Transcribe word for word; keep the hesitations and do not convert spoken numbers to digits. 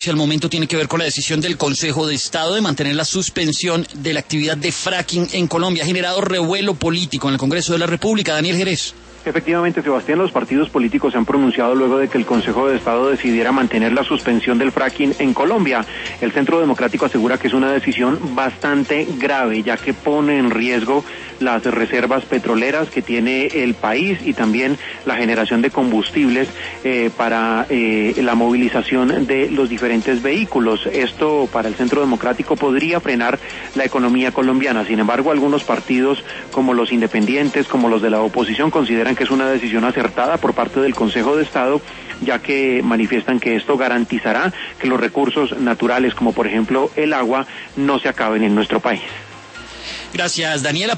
Al momento tiene que ver con la decisión del Consejo de Estado de mantener la suspensión de la actividad de fracking en Colombia. Ha generado revuelo político en el Congreso de la República. Daniel Jerez. Efectivamente, Sebastián, los partidos políticos se han pronunciado luego de que el Consejo de Estado decidiera mantener la suspensión del fracking en Colombia. El Centro Democrático asegura que es una decisión bastante grave, ya que pone en riesgo las reservas petroleras que tiene el país y también la generación de combustibles eh, para eh, la movilización de los diferentes vehículos. Esto para el Centro Democrático podría frenar la economía colombiana. Sin embargo, algunos partidos como los independientes, como los de la oposición, consideran que es una decisión acertada por parte del Consejo de Estado, ya que manifiestan que esto garantizará que los recursos naturales, como por ejemplo el agua, no se acaben en nuestro país. Gracias, Daniela.